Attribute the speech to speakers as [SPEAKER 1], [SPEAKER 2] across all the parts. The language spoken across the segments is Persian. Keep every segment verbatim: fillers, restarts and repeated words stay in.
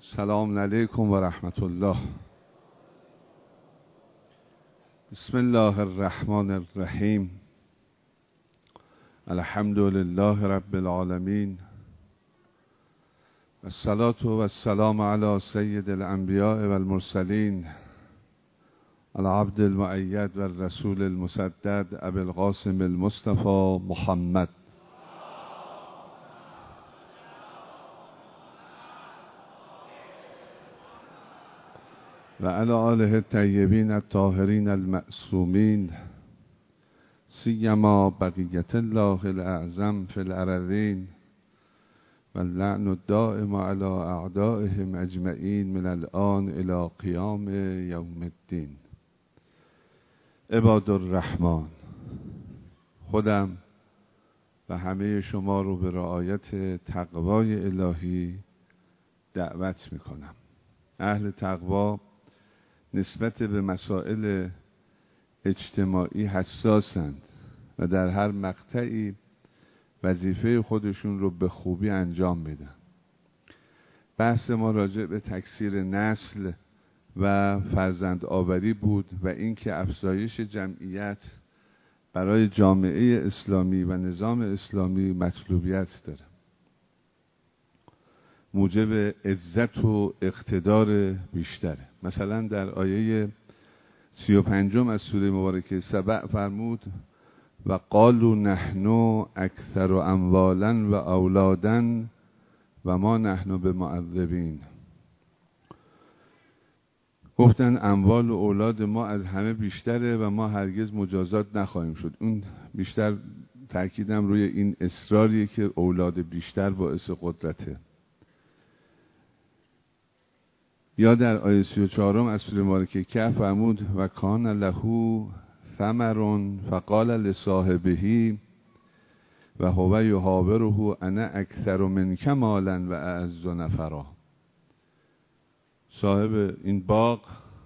[SPEAKER 1] سلام علیکم و رحمت الله. بسم الله الرحمن الرحیم. الحمد لله رب العالمین. الصلاة و السلام علی سید الانبیاء و المرسلین، العبد المؤید و الرسول المسدد ابی القاسم المصطفى محمد. و علی آله الطیبین الطاهرین المعصومین، سیما بقیت الله الاعظم فی الارضین و اللعن الدائم علی اعدائهم اجمعین من الآن الی قیام یوم الدین. عباد الرحمن، خودم و همه شما رو به رعایت تقوای الهی دعوت میکنم. اهل تقوا نسبت به مسائل اجتماعی حساسند و در هر مقطعی وظیفه خودشون رو به خوبی انجام میدن. بحث ما راجع به تکثیر نسل و فرزند آوری بود و اینکه افزایش جمعیت برای جامعه اسلامی و نظام اسلامی مطلوبیت داره، موجب عزت و اقتدار بیشتره. مثلا در آیه سی و پنجم از سوره مبارکه سبع فرمود و قالوا نحن اکثر اموالا و اولادا و ما نحن بمعذبین. گفتن اموال و اولاد ما از همه بیشتره و ما هرگز مجازات نخواهیم شد. اون بیشتر تأکیدم روی این اصراریه که اولاد بیشتر باعث قدرته. یا در آیه سی و چهارم از سوره مبارکه کهف فرمود و کان له ثمر فقال لصاحبه و هو یحاوره انا اکثر منک مالا و اعز نفرا. صاحب این باغ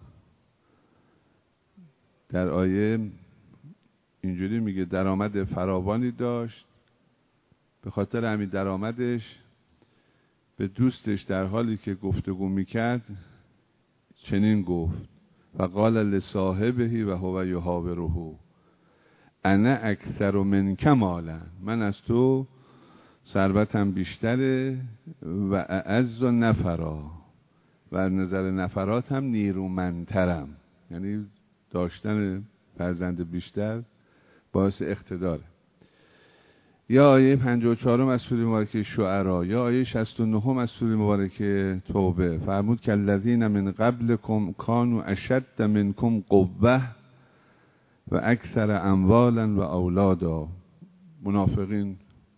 [SPEAKER 1] در آیه اینجوری میگه درآمد فراوانی داشت، به خاطر همین درآمدش به دوستش در حالی که گفتگو میکرد چنین گفت و قال لصاحبه و هو یحاوره انا اکثر منک مالا، من از تو ثروتم بیشتره و اعز نفرا، و از نظر نفرات هم نیرومندترم. یعنی داشتن فرزند بیشتر باعث اقتداره. یا آیه پنجاه و چهار از سوره مبارکه شعرا، یا آیه شصت و نه از سوره مبارکه توبه فرمود که الذین من قبلکم کانوا اشد منکم قوة و اکثر اموالا و اولادا. منافقین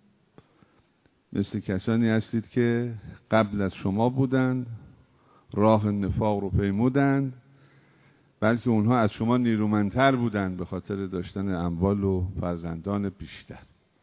[SPEAKER 1] مثل کسانی هستید که قبل از شما بودند، راه نفاق رو پیمودند، بلکه اونها از شما نیرومندتر بودند به خاطر داشتن اموال و فرزندان بیشتر.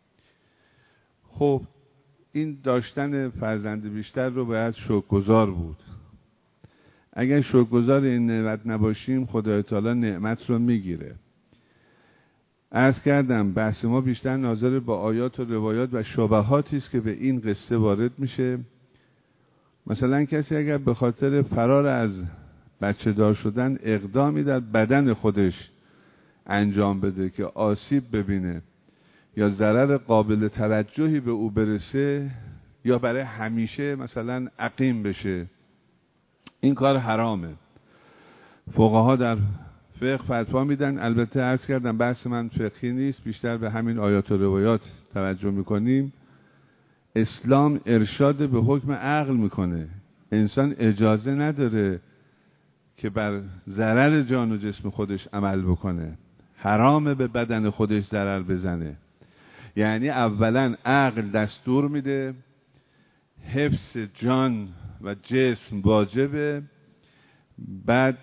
[SPEAKER 1] خب این داشتن فرزند بیشتر رو باید شکرگزار بود. اگر شکرگزار این نعمت نباشیم خدای تعالی نعمت رو میگیره. عرض کردم بحث ما بیشتر ناظر با آیات و روایات و شبهاتی است که به این قصه وارد میشه. مثلا کسی اگر به خاطر فرار از بچه دار شدن اقدامی در بدن خودش انجام بده که آسیب ببینه یا ضرر قابل توجهی به او برسه یا برای همیشه مثلا عقیم بشه، این کار حرامه. فقها در فقه فتوا میدن. البته عرض کردم بحث من فقهی نیست، بیشتر به همین آیات و روایات توجه میکنیم. اسلام ارشاد به حکم عقل میکنه. انسان اجازه نداره که بر ضرر جان و جسم خودش عمل بکنه. حرامه به بدن خودش ضرر بزنه. یعنی اولا عقل دستور میده حفظ جان و جسم واجبه، بعد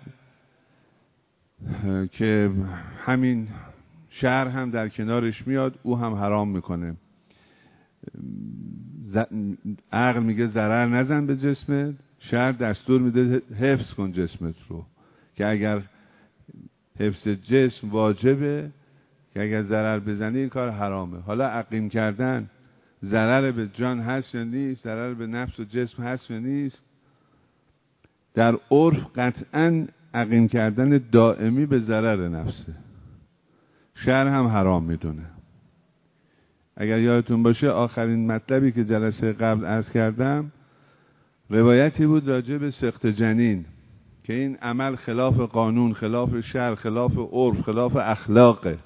[SPEAKER 1] که همین شرع هم در کنارش میاد او هم حرام میکنه. عقل میگه ضرر نزن به جسمت، شرع دستور میده حفظ کن جسمت رو، که اگر حفظ جسم واجبه که اگر ضرر بزنی این کار حرامه. حالا عقیم کردن ضرر به جان هست یا نیست، ضرر به نفس و جسم هست یا نیست، در عرف قطعاً عقیم کردن دائمی به ضرر نفسه. شرع هم حرام میدونه. اگر یادتون باشه آخرین مطلبی که جلسه قبل عرض کردم روایتی بود راجع به سقط جنین که این عمل خلاف قانون، خلاف شرع، خلاف عرف، خلاف اخلاقه.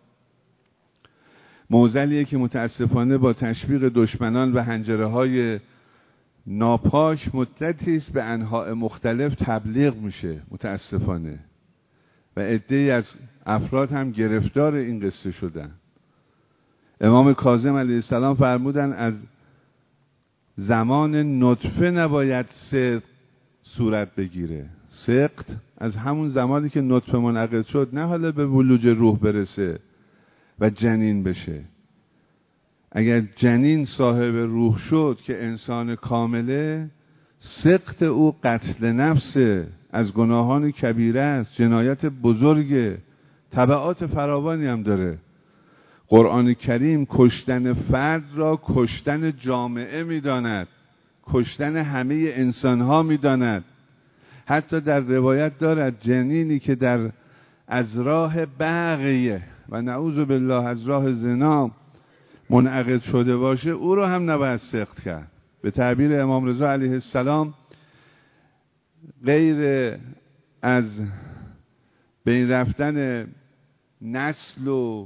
[SPEAKER 1] معضلیه که متاسفانه با تشویق دشمنان و حنجره های ناپاک مدتی است به انواع مختلف تبلیغ میشه متاسفانه و عده‌ای از افراد هم گرفتار این قصه شدن. امام کاظم علیه السلام فرمودن از زمان نطفه نباید سقط صورت بگیره. سقط از همون زمانی که نطفه منعقد شد، نه حالا به بلوغ روح برسه و جنین بشه. اگر جنین صاحب روح شد که انسان کامله، سقط او قتل نفسه، از گناهان کبیره است، جنایت بزرگه، تبعات فراوانی هم داره. قرآن کریم کشتن فرد را کشتن جامعه میداند، کشتن همه انسانها میداند. حتی در روایت دارد جنینی که در از راه بغیه و نعوذ بالله از راه زنا منعقد شده باشه، او رو هم نباید سقط کرد. به تعبیر امام رضا علیه السلام غیر از بین رفتن نسل و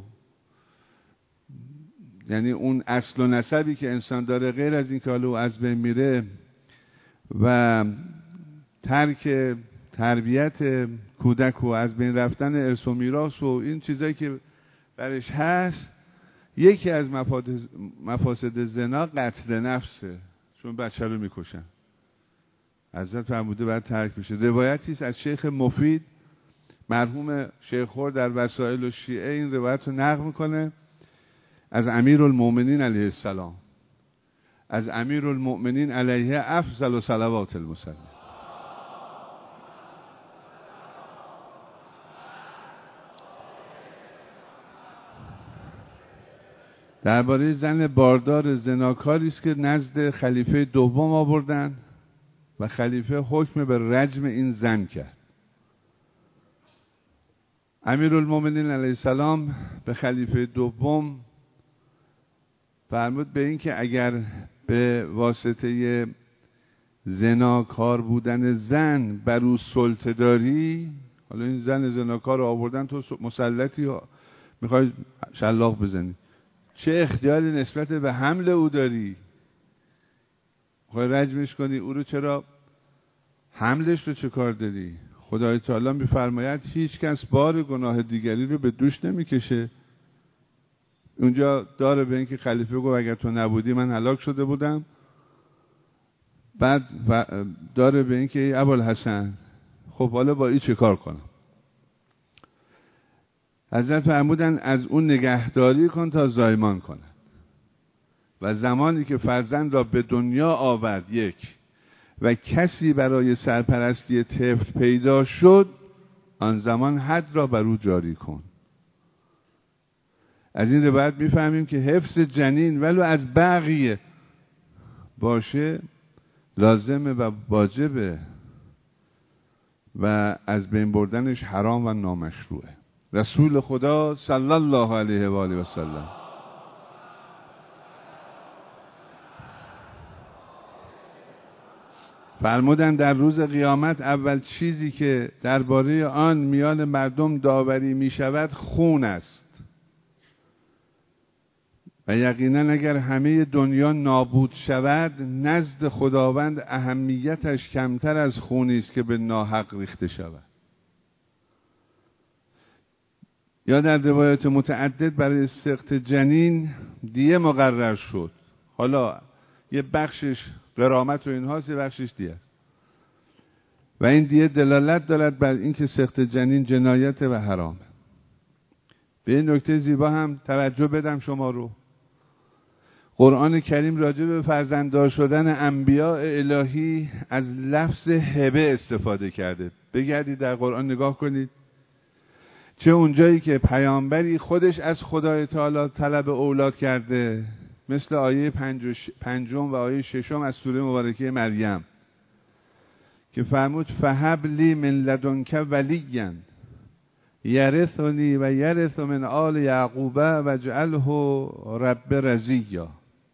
[SPEAKER 1] یعنی اون اصل و نسبی که انسان داره، غیر از این که حالا او از بین میره و ترک تربیت کودک و از بین رفتن ارث و میراث و این چیزایی که برش هست، یکی از مفاسد زنا قتل نفسه، چون بچه رو میکشن. حضرت فرموده باید ترک بشه. روایتی است از شیخ مفید مرحوم شیخ خور در وسائل و شیعه این روایت رو نقل میکنه از امیرالمؤمنین علیه السلام، از امیرالمؤمنین علیه افضل و صلوات المصلی. درباره زن باردار زناکاری است که نزد خلیفه دوم آوردن و خلیفه حکم به رجم این زن کرد. امیرالمؤمنین علیه السلام به خلیفه دوم فرمود به این که اگر به واسطه زناکار بودن زن بر او سلطه داری، حالا این زن زناکار رو آوردن، تو مسلطی میخوای شلاق بزنی، چه اختیاری نسبت به حمل او داری؟ خواهی رجمش کنی، او رو چرا حملش رو چه کار داری؟ خدای تعالی میفرماید هیچ کس بار گناه دیگری رو به دوش نمیکشه. اونجا داره به اینکه خلیفه گفت اگر تو نبودی من هلاک شده بودم. بعد داره به اینکه ابوالحسن خب حالا با این چه کار کنم؟ حضرت فرمودن از اون نگهداری کن تا زایمان کند و زمانی که فرزند را به دنیا آورد یک و کسی برای سرپرستی طفل پیدا شد، آن زمان حد را بر او جاری کن. از این روایت میفهمیم که حفظ جنین ولو از بقیه باشه لازمه و واجبه و از بین بردنش حرام و نامشروعه. رسول خدا صلی الله علیه و آله و سلم فرمودن در روز قیامت اول چیزی که درباره آن میان مردم داوری می شود خون است و یقینا اگر همه دنیا نابود شود نزد خداوند اهمیتش کمتر از خونی است که به ناحق ریخته شود. یا در روایات متعدد برای سقط جنین دیه مقرر شد. حالا یه بخشش غرامت و اینهاست، یه بخشش دیه است و این دیه دلالت دارد بر اینکه سقط جنین جنایت و حرامه. به این نکته زیبا هم توجه بدم شما رو. قرآن کریم راجع به فرزنددار شدن انبیاء الهی از لفظ هبه استفاده کرده. بگردید در قرآن نگاه کنید، چه اونجایی که پیامبری خودش از خدای تعالی طلب اولاد کرده، مثل آیه پنج و ش... پنجم و آیه ششم از سوره مبارکه مریم که فرمود فهب لی من لدنک ولیا یرثنی و یرث من آل یعقوب واجعله رب رضیا.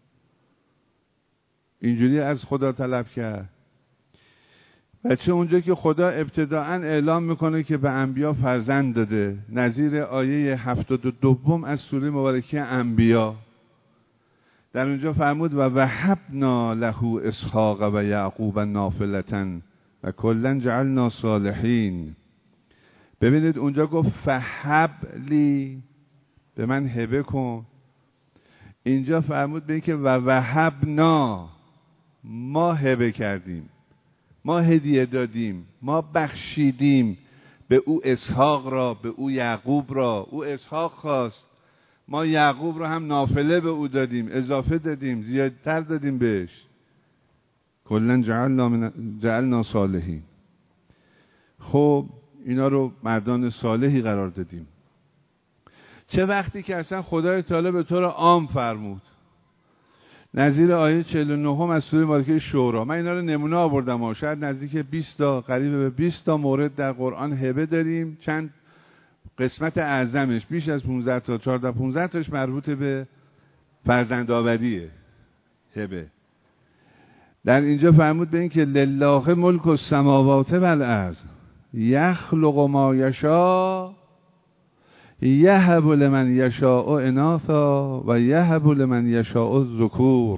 [SPEAKER 1] اینجوری از خدا طلب کرد. بچه اونجا که خدا ابتداعاً اعلام میکنه که به انبیا فرزند داده، نظیر آیه هفتاد و دوم از سوره مبارکه انبیا، در اونجا فرمود و وهبنا له اسحاق و یعقوب نافلة و کلا جعلنا صالحین. ببینید اونجا گفت فهب لی، به من هبه کن. اینجا فرمود به این که و وهبنا، ما هبه کردیم، ما هدیه دادیم، ما بخشیدیم به او اسحاق را، به او یعقوب را. او اسحاق خواست، ما یعقوب را هم نافله به او دادیم، اضافه دادیم، زیادتر دادیم بهش. کلا جعلنا من جعلنا صالحین. خب اینا رو مردان صالحی قرار دادیم. چه وقتی که اصلا خدای تعالی به طور عام فرمود، نظیر آیه چهل و نه از سوره مبارکه شورا. من اینا رو نمونه آوردم ها، شاید نزدیک بیست تا، قریب به بیست تا مورد در قرآن هبه داریم. چند قسمت اعظمش بیش از پانزده تا، چهارده پانزده تاش مربوط به فرزندآوریه، هبه. در اینجا فرمود به این که لله ملک السماوات و الارض یخلق ما یشاء یهب لمن یشاء اناثا و یهب لمن یشاء الذکور.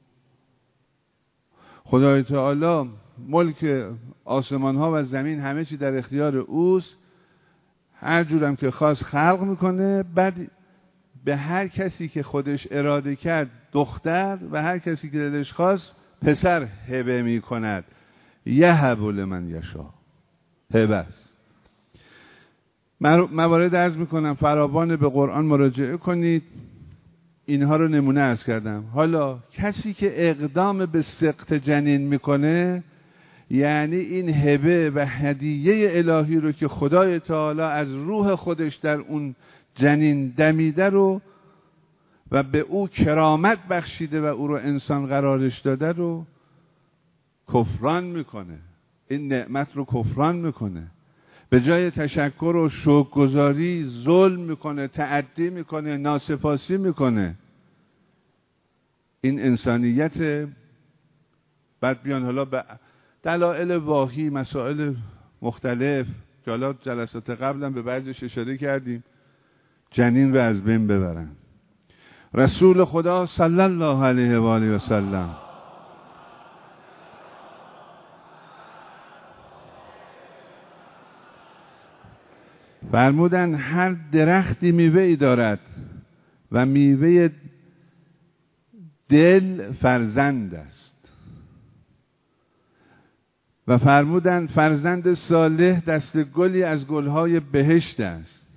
[SPEAKER 1] خدای تعالی ملک آسمان ها و زمین همه چی در اختیار اوست، هر جورم که خواست خلق میکنه، بعد به هر کسی که خودش اراده کرد دختر و هر کسی که دلش خواست پسر هبه میکند. یهب لمن یشاء، هبه است. موارد عرض میکنم فراوان، به قرآن مراجعه کنید. اینها رو نمونه عرض کردم. حالا کسی که اقدام به سقط جنین میکنه، یعنی این هبه و هدیه الهی رو که خدای تعالی از روح خودش در اون جنین دمیده رو و به او کرامت بخشیده و او رو انسان قرارش داده رو کفران میکنه، این نعمت رو کفران میکنه، به جای تشکر و شکرگزاری ظلم میکنه، تعدی میکنه، ناسپاسی میکنه. این انسانیت. بعد بیان حالا به دلایل واهی، مسائل مختلف که حالا جلسات قبلا به بعضیش اشاره کردیم، جنین رو از بین ببرن. رسول خدا صلی الله علیه و آله و سلم فرمودن هر درختی میوه‌ای دارد و میوه دل فرزند است. و فرمودن فرزند صالح دست گلی از گلهای بهشت است.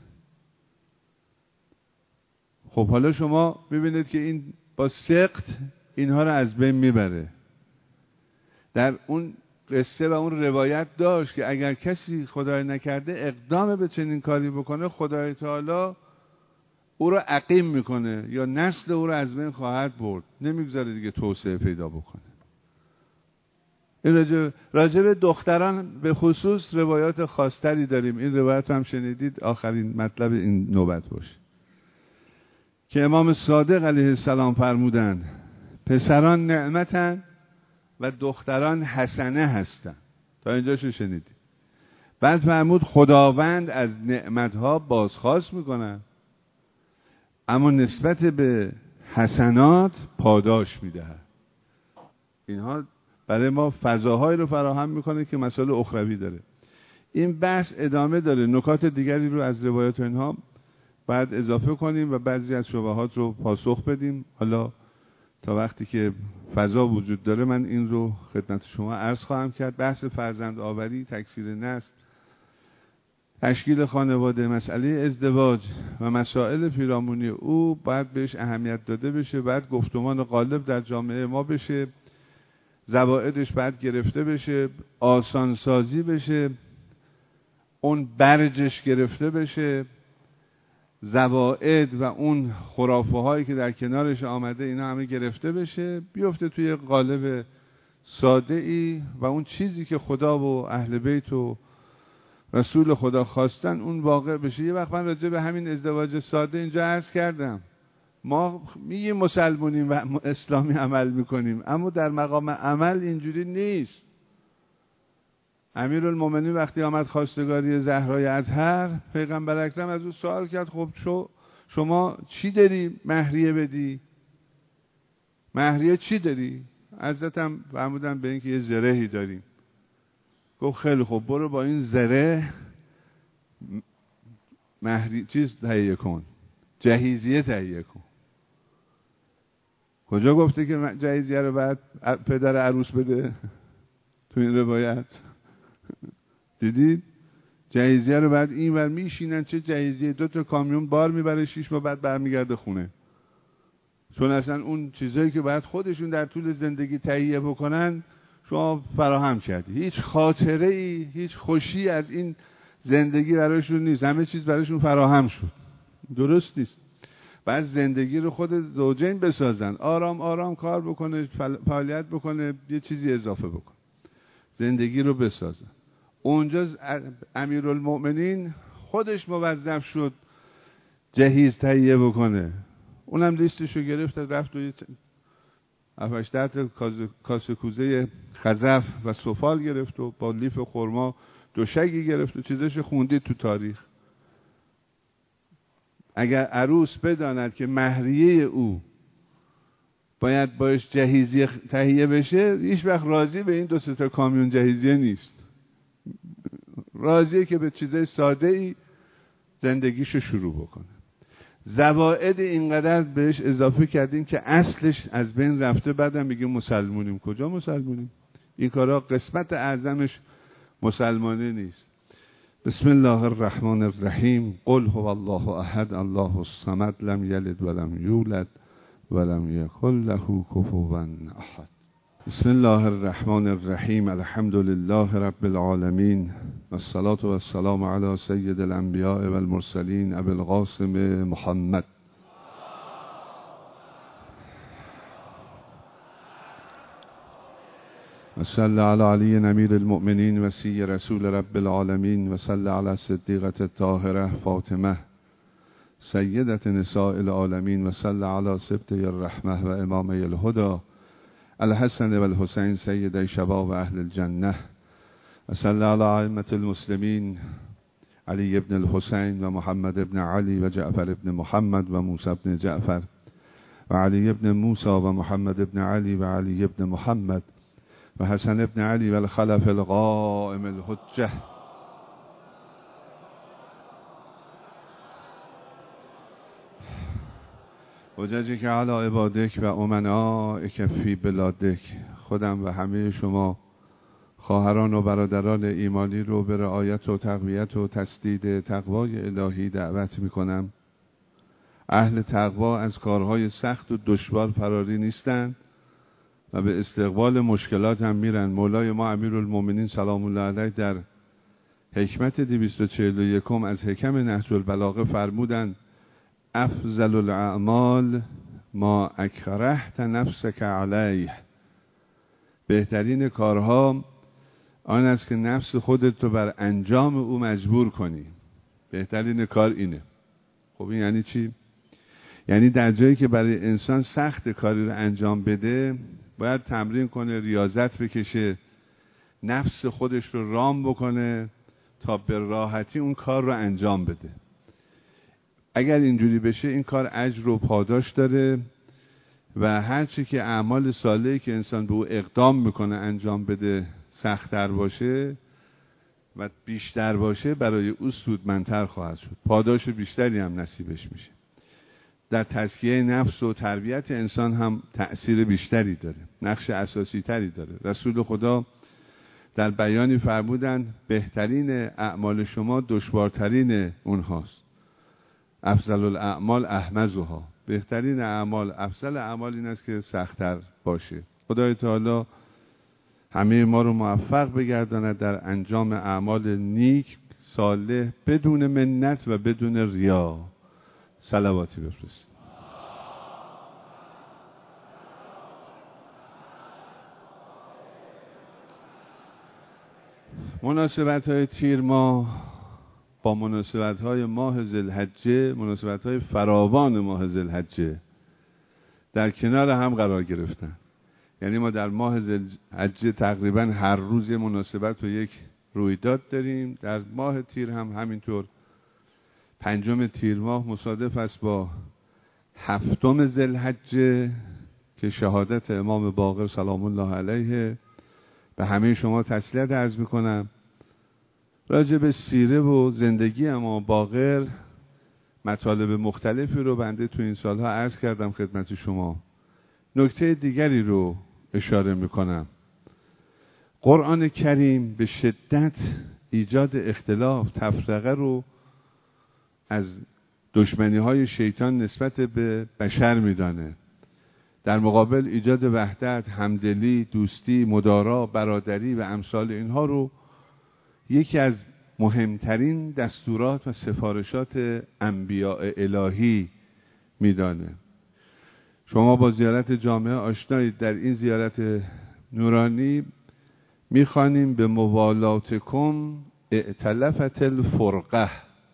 [SPEAKER 1] خب حالا شما ببینید که این با سقط اینها رو از بین میبره. در اون قصه و اون روایت داشت که اگر کسی خدای نکرده اقدام به چنین کاری بکنه، خدای تعالی او رو عقیم میکنه یا نسل او رو از بین خواهد برد، نمیگذاره دیگه توسعه پیدا بکنه. این راجب, راجب دختران به خصوص روایات خاصتری داریم. این روایت هم شنیدید، آخرین مطلب این نوبت باشه که امام صادق علیه السلام فرمودند پسران نعمتن و دختران حسنه هستن. تا اینجاشو شنیدید. بعد فرمود خداوند از نعمتها بازخواست میکنن، اما نسبت به حسنات پاداش میدهد. اینها برای ما فضاهایی رو فراهم میکنه که مسائل اخروی داره. این بحث ادامه داره، نکات دیگری رو از روایات اینها بعد اضافه کنیم و بعضی از شبهات رو پاسخ بدیم. حالا تا وقتی که فضا وجود داره من این رو خدمت شما عرض خواهم کرد. بحث فرزند آوری، تکثیر نسل، تشکیل خانواده، مسئله ازدواج و مسائل پیرامونی او باید بهش اهمیت داده بشه، باید گفتمان غالب در جامعه ما بشه، زوائدش باید گرفته بشه، آسان سازی بشه، اون برجش گرفته بشه، زوائد و اون خرافه هایی که در کنارش آمده اینا همه گرفته بشه، بیفته توی قالب ساده ای و اون چیزی که خدا و اهل بیت و رسول خدا خواستن اون واقع بشه. یه وقت من راجع به همین ازدواج ساده اینجا عرض کردم، ما میگیم مسلمونیم و اسلامی عمل میکنیم، اما در مقام عمل اینجوری نیست. امیرالمومنین وقتی آمد خواستگاری زهرای اطهر، پیغمبر اکرم از او سوال کرد خب شو شما چی داری مهریه بدی؟ مهریه چی داری؟ حضرتم فرمودن به این که یه زرهی داریم. گفت خیلی خوب، برو با این زره مهری چیز تهیه کن، جهیزیه تهیه کن. کجا گفته که جهیزیه رو بعد پدر عروس بده تو این روایت؟ دیدید؟ جهیزیه رو بعد این ور میشینن، چه جهیزیه دو تا کامیون بار میبره، شیش ماه بعد برمیگرده خونه. چون اصلا اون چیزایی که باید خودشون در طول زندگی تهیه بکنن شما فراهم کردی. هیچ خاطره ای، هیچ خوشی از این زندگی برایشون نیست، همه چیز برایشون فراهم شد. درست نیست. بعد زندگی رو خود زوجین بسازن، آرام آرام کار بکنه، فعالیت بکنه، یه چیزی اضافه بکنه، زندگی رو بسازن. اونجا امیرالمومنین خودش موظف شد جهیز تهیه بکنه. اونم لیستشو گرفت، رفت و هفتش ده تا کاسه کوزه خزف و سفال گرفت و با لیف خرما دوشگی گرفت و چیزش خوندید تو تاریخ. اگر عروس بداند که مهریه او باید باش جهیزیه تهیه بشه، هیچ وقت راضی به این دو سه تا کامیون جهیزیه نیست. راضیه که به چیزای ساده ای زندگیشو شروع بکنه. زوائد اینقدر بهش اضافه کردیم که اصلش از بین رفته. بعدم میگه مسلمونیم. کجا مسلمونیم؟ این کارا قسمت اعظمش مسلمانه نیست. بسم الله الرحمن الرحیم. قل هو الله احد الله الصمد لم یلد ولم یولد ولم یکن له کفوا احد. بسم الله الرحمن الرحیم. الحمد لله رب العالمین والصلاة والسلام علی سید الانبیاء والمرسلین ابی القاسم محمد. وصلی علی علی امیر المؤمنین وصی رسول رب العالمین وصلی علی صدیقة الطاهرة فاطمه سیدة نساء العالمین وصلی علی سبطه الرحمه و امامه الهدى الحسن و الحسین سید شباب اهل الجنه. وصلی علی ائمة المسلمین علی ابن الحسین و محمد ابن علی و جعفر ابن محمد و موسی ابن جعفر و علی ابن موسی و محمد ابن علی و علی ابن محمد و حسن ابن علی و الخلف القائم الحجه. حججک علی عبادک و امنائک فی بلادک. خودم و همه شما خواهران و برادران ایمانی رو به رعایت و تقویت و تسدید تقوای الهی دعوت میکنم. اهل تقوا از کارهای سخت و دشوار فراری نیستند و به استقبال مشکلات هم میرن. مولای ما امیرالمومنین سلام الله علیه در حکمت دویست و چهل و یک از حکم نهج البلاغه فرمودند افضل الاعمال ما اکرهت نفسک علیه. بهترین کارها آن است که نفس خودت رو بر انجام او مجبور کنی. بهترین کار اینه. خب این یعنی چی؟ یعنی در جایی که برای انسان سخت کاری رو انجام بده باید تمرین کنه، ریاضت بکشه، نفس خودش رو رام بکنه تا به راحتی اون کار رو انجام بده. اگر اینجوری بشه این کار اجر و پاداش داره و هرچی که اعمال صالحی که انسان به او اقدام میکنه انجام بده سخت‌تر باشه و بیشتر باشه برای او سودمندتر خواهد شد، پاداش بیشتری هم نصیبش میشه. در تزکیه نفس و تربیت انسان هم تأثیر بیشتری داره، نقش اساسی تری داره. رسول خدا در بیانی فرمودند بهترین اعمال شما دشوارترین اونهاست. افضل الاعمال احمزها. بهترین اعمال، افضل اعمال این است که سخت‌تر باشه. خدای تعالی همه ما رو موفق بگرداند در انجام اعمال نیک صالح بدون منت و بدون ریا. صلواتی بفرست. مناسبت های تیر ماه با مناسبت های ماه ذوالحجه، مناسبت های فراوان ماه ذوالحجه در کنار هم قرار گرفتن. یعنی ما در ماه ذوالحجه تقریبا هر روز مناسبت و یک رویداد داریم. در ماه تیر هم همینطور. پنجم تیر ماه مصادف است با هفتم ذوالحجه که شهادت امام باقر سلام الله علیه. به همه شما تسلیت عرض میکنم. راجع به سیره و زندگی امام باقر مطالب مختلفی رو بنده تو این سالها عرض کردم خدمت شما. نکته دیگری رو اشاره میکنم. قرآن کریم به شدت ایجاد اختلاف، تفرقه رو از دشمنی های شیطان نسبت به بشر میدانه. در مقابل ایجاد وحدت، همدلی، دوستی، مدارا، برادری و امثال اینها رو یکی از مهمترین دستورات و سفارشات انبیاء الهی میدانه. شما با زیارت جامعه آشنایید. در این زیارت نورانی میخوانیم به موالاتکم ائتلفت الفرقه،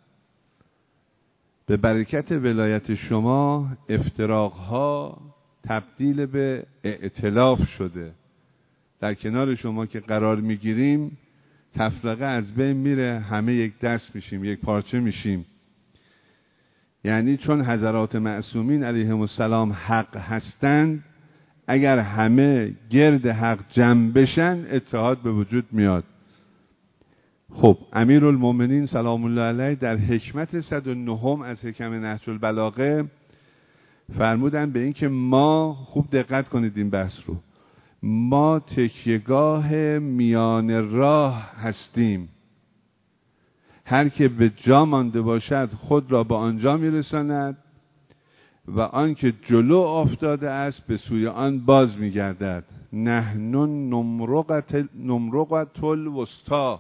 [SPEAKER 1] به برکت ولایت شما افتراقها تبدیل به ائتلاف شده. در کنار شما که قرار میگیریم تفرقه از بین میره، همه یک دست میشیم، یک پارچه میشیم. یعنی چون حضرات معصومین علیهم السلام حق هستند، اگر همه گرد حق جمع بشن اتحاد به وجود میاد. خب امیرالمومنین سلام الله علیه در حکمت صد و نه از حکم نهج البلاغه فرمودن به این که ما، خوب دقت کنید این بحث رو، ما تکیهگاه میان راه هستیم. هر که به جا مانده باشد خود را به آنجا میرساند و آن که جلو افتاده است به سوی آن باز میگردد. نحن نمرقت نمرقت الوسطی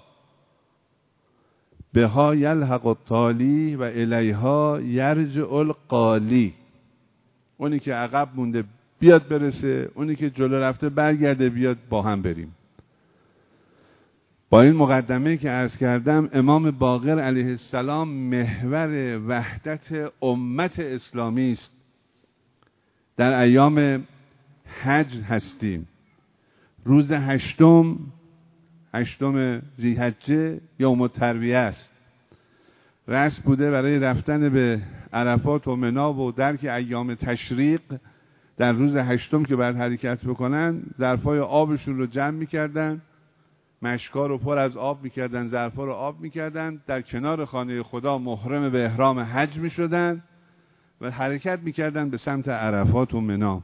[SPEAKER 1] بها یلحق التالی و الیها یرجع القالی. اونی که عقب مونده بیاد برسه، اونی که جلو رفته برگرده بیاد، با هم بریم. با این مقدمه که عرض کردم، امام باقر علیه السلام محور وحدت امت اسلامی است. در ایام حج هستیم. روز هشتم هشتم ذی‌حجه یوم الترویه است. رسم بوده برای رفتن به عرفات و منی و درک ایام تشریق. در روز هشتم که بعد حرکت بکنن، ظرفای آبشون رو جمع میکردن، مشکا رو پر از آب میکردن، ظرفا رو آب میکردن، در کنار خانه خدا محرم به احرام حج میشدن و حرکت میکردن به سمت عرفات و منی.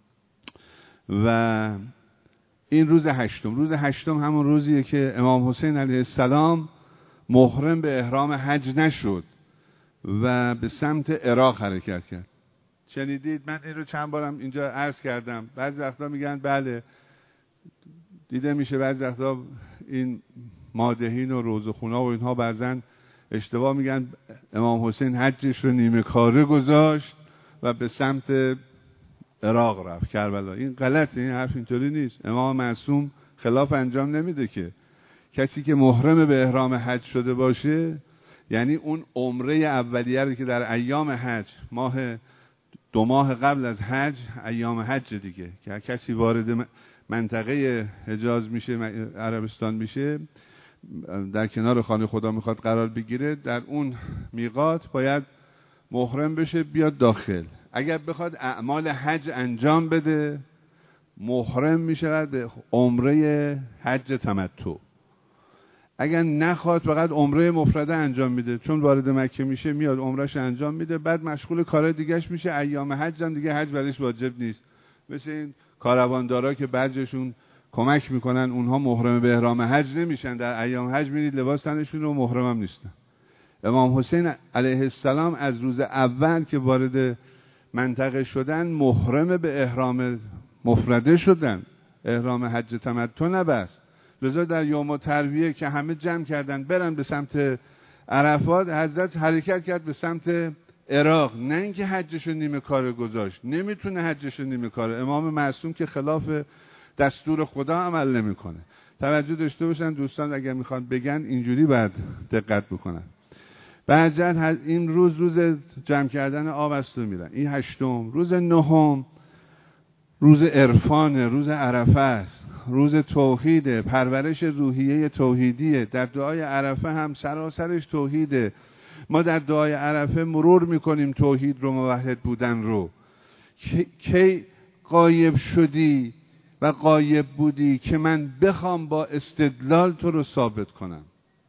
[SPEAKER 1] و این روز هشتم روز هشتم همون روزیه که امام حسین علیه السلام محرم به احرام حج نشد و به سمت عراق حرکت کرد. شنیدید؟ من این رو چند بارم اینجا عرض کردم. بعضی وقتا میگن بله دیده میشه، بعضی وقتا این مادحین و روزخونا و اینها بعضن اشتباه میگن امام حسین حجش رو نیمه کاره گذاشت و به سمت عراق رفت، کربلا. این غلطه، این حرف اینطوری نیست. امام معصوم خلاف انجام نمیده که. کسی که محرم به احرام حج شده باشه، یعنی اون عمره اولیه رو که در ایام حج، ماه دو ماه قبل از حج ایام حج دیگه، که کسی وارد منطقه حجاز میشه، عربستان میشه، در کنار خانه خدا میخواد قرار بگیره، در اون میقات باید محرم بشه بیاد داخل. اگر بخواد اعمال حج انجام بده، محرم میشه به عمره حج تمتع. اگر نخواد فقط عمره مفرده انجام میده، چون وارد مکه میشه میاد عمرهش انجام میده، بعد مشغول کارهای دیگهش میشه. ایام حج هم دیگه حج برایش واجب نیست. مثل این کارواندارا که بعضیشون کمک میکنن، اونها محرم به احرام حج نمیشن، در ایام حج میرید لباس تنشون رو محرم هم نیستن. امام حسین علیه السلام از روز اول که وارد منطقه شدن محرم به احرام مفرده شدن، احرام حج تمتع نبست. لذا در یوم ترویه که همه جمع کردن برن به سمت عرفات، حضرت حرکت کرد به سمت عراق. نه اینکه حجشو نیمه کاره گذاشت، نمیتونه حجشو نیمه کاره. امام معصوم که خلاف دستور خدا عمل نمیکنه. توجه داشته باشن دوستان، اگر میخوان بگن اینجوری باید دقت بکنن. بعد این روز روز جمع کردن آب است و میرن. این هشتم. روز نهم روز عرفان، روز عرفه است، روز توحیده، پرورش روحیه توحیدیه. در دعای عرفه هم سراسرش توحیده. ما در دعای عرفه مرور میکنیم توحید رو، موحد بودن رو. کی غایب شدی و غایب بودی که من بخوام با استدلال تو رو ثابت کنم.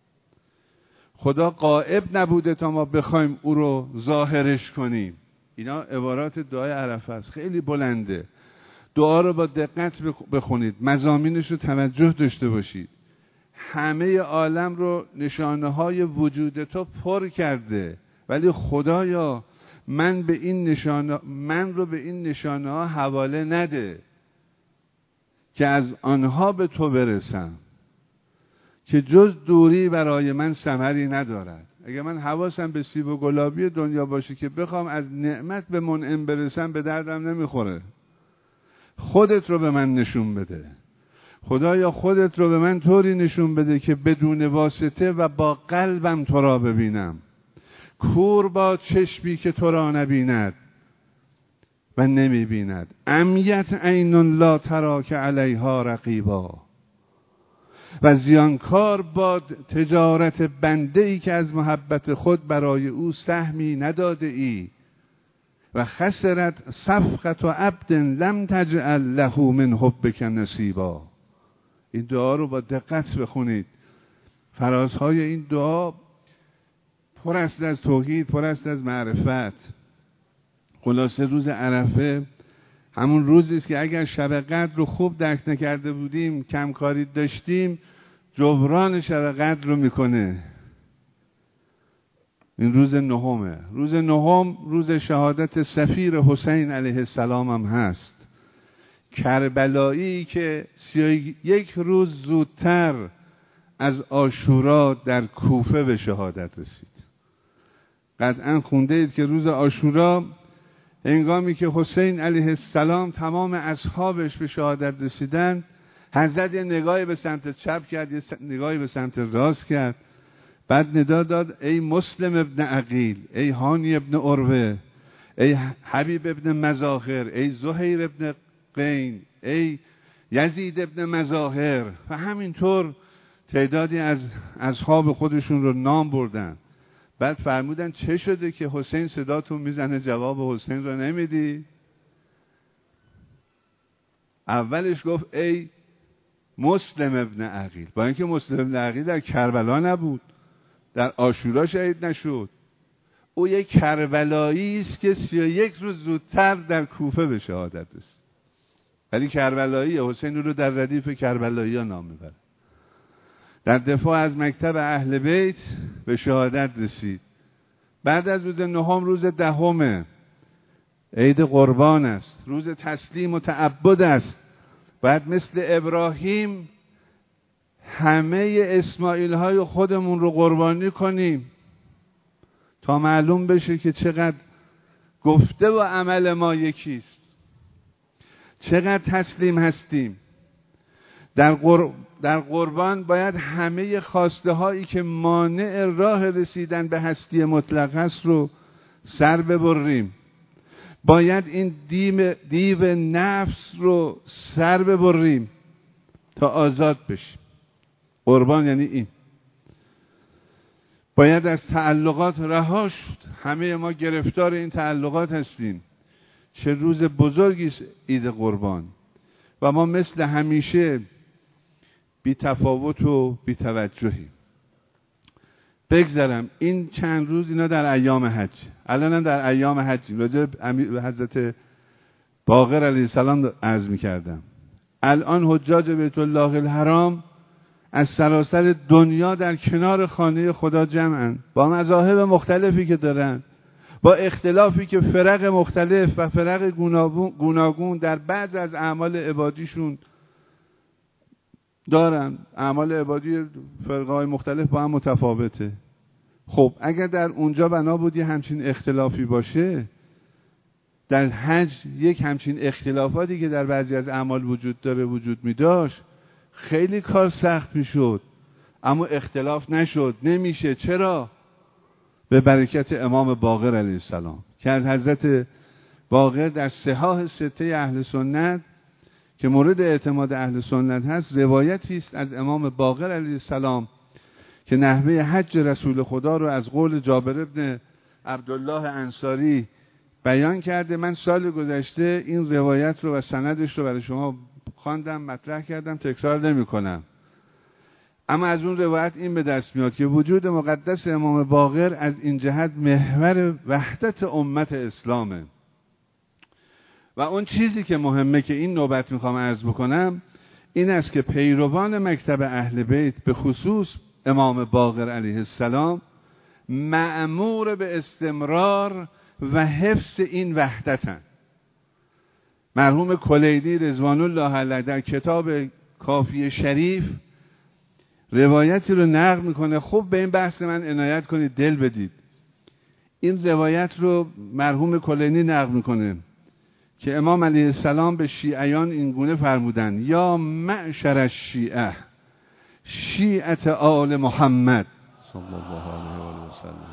[SPEAKER 1] خدا غایب نبوده تا ما بخوایم او رو ظاهرش کنیم. اینا عبارات دعای عرفه است، خیلی بلنده. دعا رو با دقت بخونید، مضامینش رو توجه داشته باشید. همه عالم رو نشانه های وجود تو پر کرده، ولی خدایا من به این نشانه من رو به این نشانه ها حواله نده که از آنها به تو برسم، که جز دوری برای من ثمری ندارد. اگه من حواسم به سیب و گلابی دنیا باشه که بخوام از نعمت به منعم برسم، به دردم نمیخوره. خودت رو به من نشون بده خدایا، خودت رو به من طوری نشون بده که بدون واسطه و با قلبم تو را ببینم. کور با چشمی که تو را نبیند و نمیبیند، امیت عین لا ترا که علیها رقیبا. و زیانکار باد تجارت بنده ای که از محبت خود برای او سهمی نداده ای. و خسرت صفقت و عبد لم تجعل له من حبک نصیبا. این دعا رو با دقت بخونید. فرازهای این دعا پر است از توحید، پر است از معرفت. خلاصه روز عرفه همون روزی است که اگر شب قدر رو خوب درک نکرده بودیم، کمکاری داشتیم، جبران شب قدر رو میکنه. این روز نهمه. روز نهم روز شهادت سفیر حسین علیه السلام هم هست. کربلایی که سی یک روز زودتر از عاشورا در کوفه به شهادت رسید. قطعا خونده اید که روز عاشورا هنگامی که حسین علیه السلام تمام اصحابش به شهادت رسیدن، حضرت یه نگاهی به سمت چپ کرد، یه نگاهی به سمت راست کرد، بعد ندا داد ای مسلم ابن عقیل، ای هانی ابن عروه، ای حبیب ابن مظاهر، ای زهیر ابن قین، ای یزید ابن مظاهر. و همینطور تعدادی از اصحاب خودشون رو نام بردن. بعد فرمودن چه شده که حسین صداتون میزنه جواب حسین رو نمیدی؟ اولش گفت ای مسلم ابن عقیل، با اینکه مسلم ابن عقیل در کربلا نبود، در عاشورا شهید نشد. او یک کربلایی است که سی و یک روز زودتر در کوفه به شهادت رسید، ولی کربلایی حسین رو در ردیف کربلایی ها نام میبره. در دفاع از مکتب اهل بیت به شهادت رسید. بعد از روز نهم روز دهم عید قربان است، روز تسلیم و تعبد است. بعد مثل ابراهیم همه اسماعیل های خودمون رو قربانی کنیم تا معلوم بشه که چقدر گفته و عمل ما یکیست، چقدر تسلیم هستیم. در, قر... در قربان باید همه خواسته هایی که مانع راه رسیدن به هستی مطلق هست رو سر ببریم. باید این دیو, دیو نفس رو سر ببریم تا آزاد بشیم. قربان یعنی این. باید از تعلقات رها شد. همه ما گرفتار این تعلقات هستیم. چه روز بزرگی است عید قربان و ما مثل همیشه بی تفاوت و بی توجهی. بگذارم این چند روز اینا در ایام حج، الان هم در ایام حج راجع به حضرت باقر علیه السلام عرض می‌کردم. الان حجاج بیت الله الحرام از سراسر دنیا در کنار خانه خدا جمعن، با مذاهب مختلفی که دارن، با اختلافی که فرق مختلف و فرق گوناگون در بعض از اعمال عبادیشون دارن. اعمال عبادی فرقهای مختلف با هم متفاوته. خب اگر در اونجا بنا بود یه همچین اختلافی باشه، در حج یک همچین اختلافاتی که در بعضی از اعمال وجود داره وجود می داشت، خیلی کار سخت میشد، اما اختلاف نشد. نمیشه. چرا؟ به برکت امام باقر علیه السلام که از حضرت باقر در صحاح سته اهل سنت که مورد اعتماد اهل سنت هست روایتی است از امام باقر علیه السلام که نحوه حج رسول خدا رو از قول جابر ابن عبدالله انصاری بیان کرده. من سال گذشته این روایت رو و سندش رو برای شما خواندم، مطرح کردم، تکرار نمی کنم. اما از اون روایت این به دست میاد که وجود مقدس امام باقر از این جهت محور وحدت امت اسلامه. و اون چیزی که مهمه که این نوبت میخوام عرض بکنم این است که پیروان مکتب اهل بیت به خصوص امام باقر علیه السلام مأمور به استمرار و حفظ این وحدتن. مرحوم کلیدی رضوان الله علیه در کتاب کافی شریف روایتی رو نقل میکنه. خوب به این بحث من عنایت کنید، دل بدید. این روایت رو مرحوم کلیدی نقل میکنه که امام علیه السلام به شیعیان این گونه فرمودن: یا معشر الشیعه، شیعت آل محمد صلی الله علیه و آله و سلم.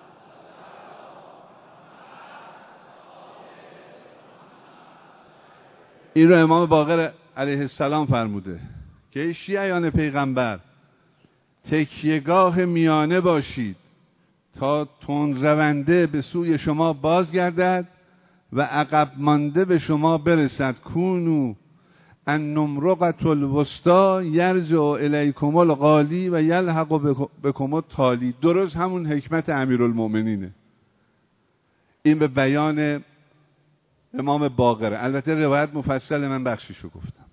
[SPEAKER 1] این رو امام باقر علیه السلام فرموده که ای شیعیان پیغمبر، تکیهگاه میانه باشید تا تند رونده به سوی شما بازگردد و عقب مانده به شما برسد. کونو النمرقة الوسطی یرجع الیکم الغالی و یلحق بکم التالی. درست همون حکمت امیرالمؤمنینه. این به بیان امام باقر. البته روایت مفصل، من بخشیشو گفتم.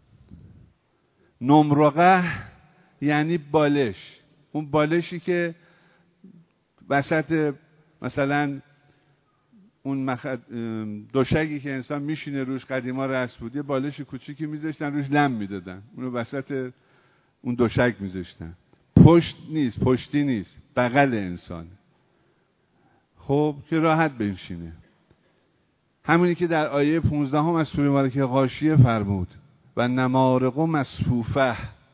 [SPEAKER 1] نمرقه یعنی بالش، اون بالشی که وسط مثلا اون مخد... دوشکی که انسان میشینه روش، قدیما رسم بود، یه بالش کوچیکی میذاشتن روش لم میدادن، اونو وسط اون دوشک میذاشتن. پشت نیست، پشتی نیست، بغل انسان، خب که راحت بنشینه. همونی که در آیه پانزده هم از سوره مبارکه غاشیه فرمود: و نمارق مصفوفه،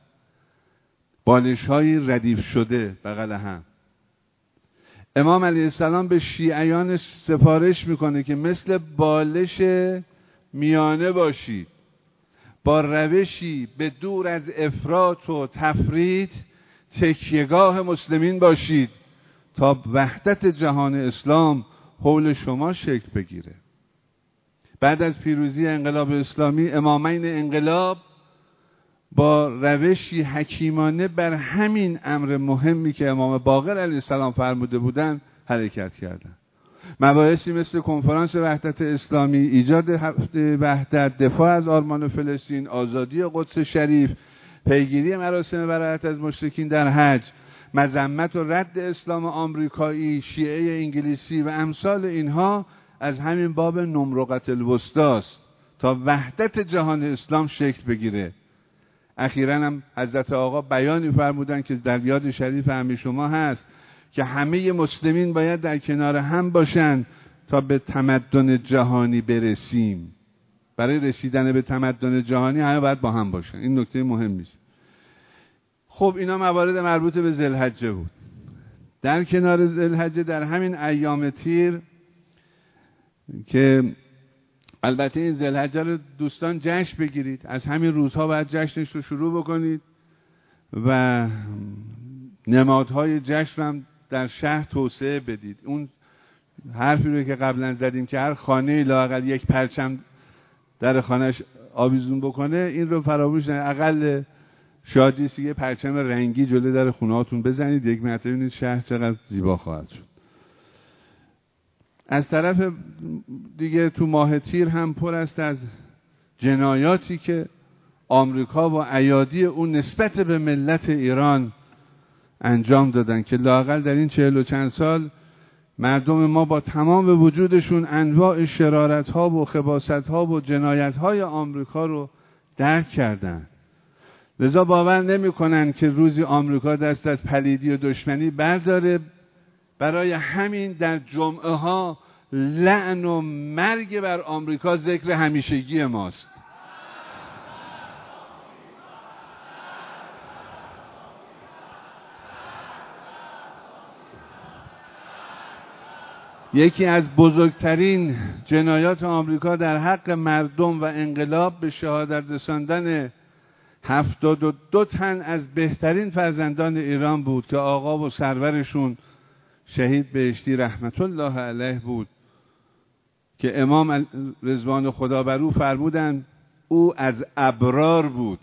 [SPEAKER 1] بالش های ردیف شده بغل هم. امام علیه السلام به شیعیان سفارش میکنه که مثل بالش میانه باشید، با روشی به دور از افراط و تفریط تکیهگاه مسلمین باشید تا وحدت جهان اسلام حول شما شکل بگیره. بعد از پیروزی انقلاب اسلامی، امامین انقلاب با روشی حکیمانه بر همین امر مهمی که امام باقر علیه السلام فرموده بودند حرکت کردند. مباحثی مثل کنفرانس وحدت اسلامی، ایجاد هفته وحدت، دفاع از آرمان فلسطین، آزادی قدس شریف، پیگیری مراسم برائت از مشرکین در حج، مذمت و رد اسلام آمریکایی، شیعه انگلیسی و امثال اینها از همین باب نمرقة الوسطی است تا وحدت جهان اسلام شکل بگیره. اخیراً هم حضرت آقا بیانی فرمودن که در یاد شریف همه شما هست که همه مسلمین باید در کنار هم باشن تا به تمدن جهانی برسیم. برای رسیدن به تمدن جهانی همه باید با هم باشن. این نکته مهمی است. خب اینا موارد مربوط به ذوالحجه بود. در کنار ذوالحجه در همین ایام تیر که البته این ذوالحجه رو دوستان جشن بگیرید، از همین روزها باید جشنش رو شروع بکنید و نمادهای جشن رو هم در شهر توسعه بدید. اون حرفی رو که قبلا زدیم که هر خانه لااقل یک پرچم در خانهش آویزون بکنه، این رو فراموش نکنید. اقل شادی است که پرچم رنگی جلوی در خونه‌هاتون بزنید، یک مرتبه ببینید شهر چقدر زیبا خواهد شد. از طرف دیگه تو ماه تیر هم پر است از جنایاتی که آمریکا و ایادی اون نسبت به ملت ایران انجام دادن که لااقل در این چهل و چند سال مردم ما با تمام وجودشون انواع شرارت ها و خباثت ها و جنایت های آمریکا رو درک کردن. لذا باور نمی کنن که روزی آمریکا دست از پلیدی و دشمنی برداره. برای همین در جمعه ها لعن و مرگ بر آمریکا ذکر همیشگی ماست. یکی از بزرگترین جنایات آمریکا در حق مردم و انقلاب به شهادت رساندن هفتاد و دو تن از بهترین فرزندان ایران بود که آقا و سرورشون شهید بهشتی رحمت الله علیه بود که امام رضوان خدا بر او فرمودند او از ابرار بود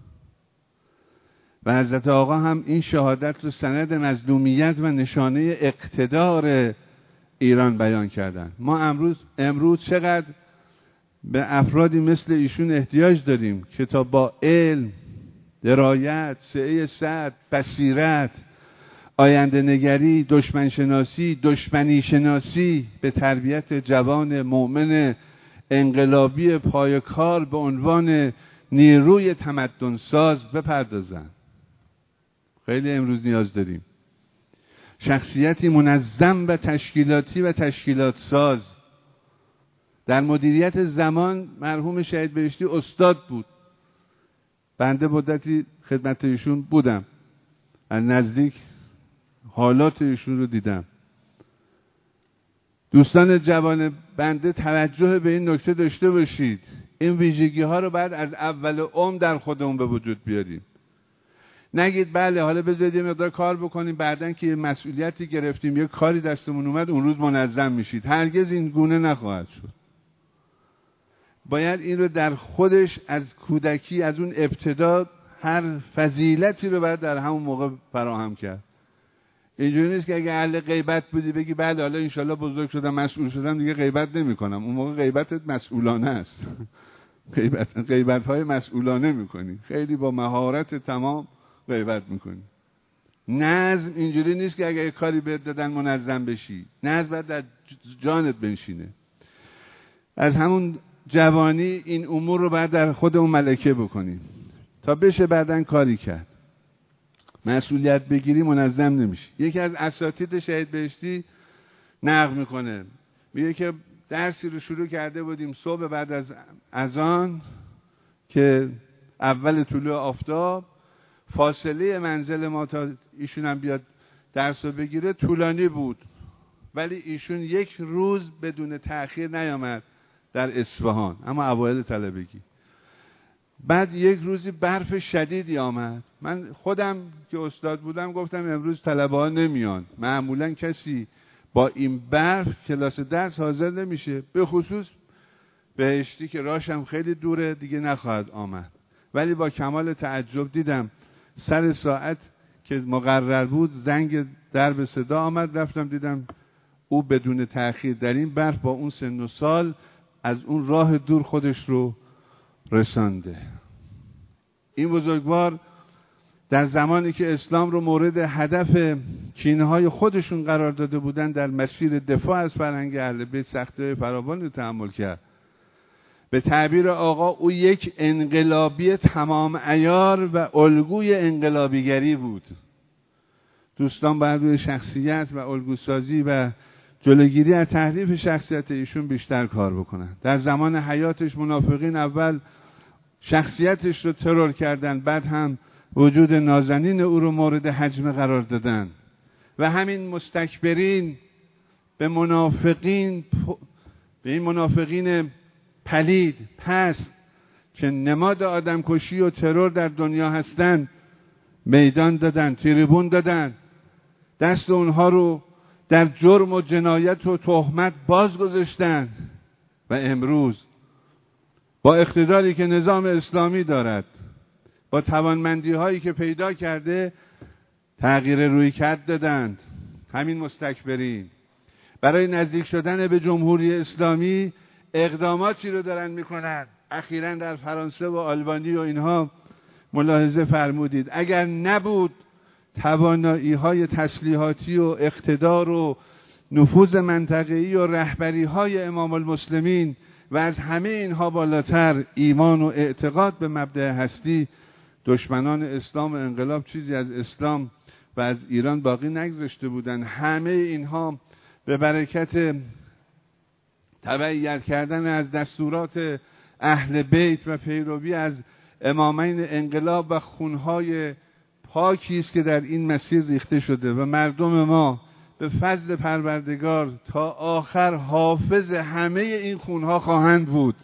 [SPEAKER 1] و حضرت آقا هم این شهادت رو سند مظلومیت و نشانه اقتدار ایران بیان کردن. ما امروز امروز چقدر به افرادی مثل ایشون احتیاج داریم که تا با علم، درایت، سعی سعد، بصیرت، آینده نگری، دشمن شناسی، دشمنی شناسی به تربیت جوان مؤمن انقلابی پایه‌کار به عنوان نیروی تمدن ساز بپردازن. خیلی امروز نیاز داریم شخصیتی منظم و تشکیلاتی و تشکیلات ساز. در مدیریت زمان مرحوم شهید بهشتی استاد بود. بنده مدتی خدمت ایشون بودم، از نزدیک حالات ایشون رو دیدم. دوستان جوان بنده توجه به این نکته داشته باشید، این ویژگی ها رو بعد از اول عمر در خودمون به وجود بیاریم. نگید بله حالا بذارید یه مقدار کار بکنیم بعدن که مسئولیتی گرفتیم یه کاری دستمون اومد اون روز منظم میشید. هرگز این گونه نخواهد شد. باید این رو در خودش از کودکی، از اون ابتدا، هر فضیلتی رو باید در همون موقع فراهم کرد. اینجوری نیست که اگه اهل غیبت بودی بگی بله حالا انشالله بزرگ شدم مسئول شدم دیگه غیبت نمی کنم. اون موقع غیبتت مسئولانه است. غیبت غیبت های مسئولانه میکنی، خیلی با مهارت تمام غیبت میکنی. نظم اینجوری نیست که اگه کاری بهت دادن منظم بشی. نظم باید در جانت بنشینه. از همون جوانی این امور رو باید در خودمون ملکه بکنیم تا بشه بعدن کاری کرد. مسئولیت بگیری منظم نمیشه. یکی از اساتید شهید بهشتی نقل میکنه، میگه که درسی رو شروع کرده بودیم صبح بعد از اذان که اول طلوع آفتاب، فاصله منزل ما تا ایشون هم بیاد درس رو بگیره طولانی بود، ولی ایشون یک روز بدون تأخیر نیامد در اصفهان، اما اوایل طلبگی. بعد یک روزی برف شدیدی آمد. من خودم که استاد بودم گفتم امروز طلبه ها نمیان. معمولا کسی با این برف کلاس درس حاضر نمیشه، به خصوص بهشتی که راشم خیلی دوره دیگه نخواهد آمد. ولی با کمال تعجب دیدم سر ساعت که مقرر بود زنگ در به صدا آمد، رفتم دیدم او بدون تأخیر در این برف با اون سن و سال از اون راه دور خودش رو رسانده. این بزرگوار در زمانی که اسلام رو مورد هدف کینه‌های خودشون قرار داده بودن در مسیر دفاع از فرهنگ اهل بیت سختی‌های فراوانی رو تحمل کرد. به تعبیر آقا او یک انقلابی تمام عیار و الگوی انقلابیگری بود. دوستان باید روی شخصیت و الگوسازی و جلوگیری از تحریف شخصیت ایشون بیشتر کار بکنن. در زمان حیاتش منافقین اول شخصیتش رو ترور کردن، بعد هم وجود نازنین او رو مورد هجمه قرار دادن و همین مستکبرین به منافقین، به این منافقین پلید پست که نماد آدمکشی و ترور در دنیا هستند میدان دادن، تریبون دادن، دست اونها رو در جرم و جنایت و تهمت باز گذاشتن و امروز با اقتداری که نظام اسلامی دارد، با توانمندی هایی که پیدا کرده، تغییر روی کرد دادند. همین مستکبرین برای نزدیک شدن به جمهوری اسلامی اقداماتی رو دارن میکنن. اخیراً در فرانسه و آلبانی و اینها ملاحظه فرمودید اگر نبود توانایی های تسلیحاتی و اقتدار و نفوذ منطقه‌ای و رهبری های امام المسلمین و از همه اینها بالاتر ایمان و اعتقاد به مبدأ هستی، دشمنان اسلام و انقلاب چیزی از اسلام و از ایران باقی نگذاشته بودند. همه اینها به برکت تبعیت کردن از دستورات اهل بیت و پیروی از امامین انقلاب و خونهای پاکی است که در این مسیر ریخته شده و مردم ما به فضل پروردگار تا آخر حافظ همه این خونها خواهند بود.